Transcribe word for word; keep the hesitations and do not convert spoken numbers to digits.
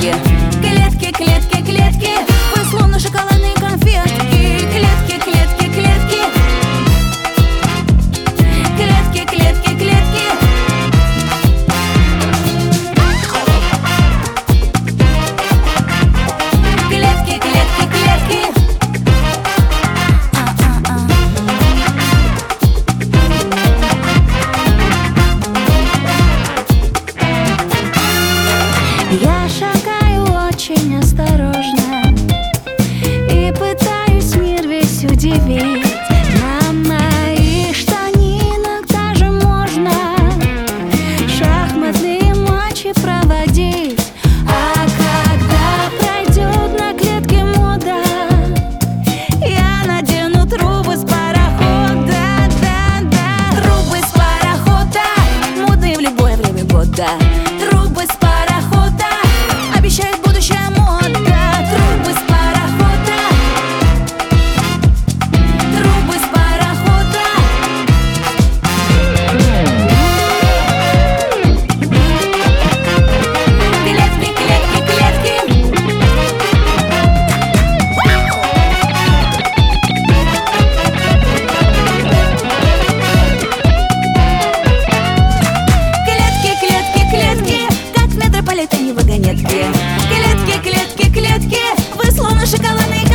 вагонетки. Клетки, клетки, клетки, вы словно шоколадные конфетки. Клетки, клетки, клетки, клетки, клетки, клетки. Клетки, клетки, клетки. Я шагаю очень осторожно и пытаюсь мир весь удивить. На моих штанинах даже можно шахматные матчи проводить. А когда пройдет на клетке мода, я надену трубы с парохода. Да-да, трубы с парохода, модные в любое время года. Трубы с парохода обещает будущая мода. Трубы с парохода, трубы с парохода. Клетки, клетки, клетки. Клетки, клетки, клетки, как в метрополитене вагонетки. Клетки, клетки, клетки, вы словно шоколадные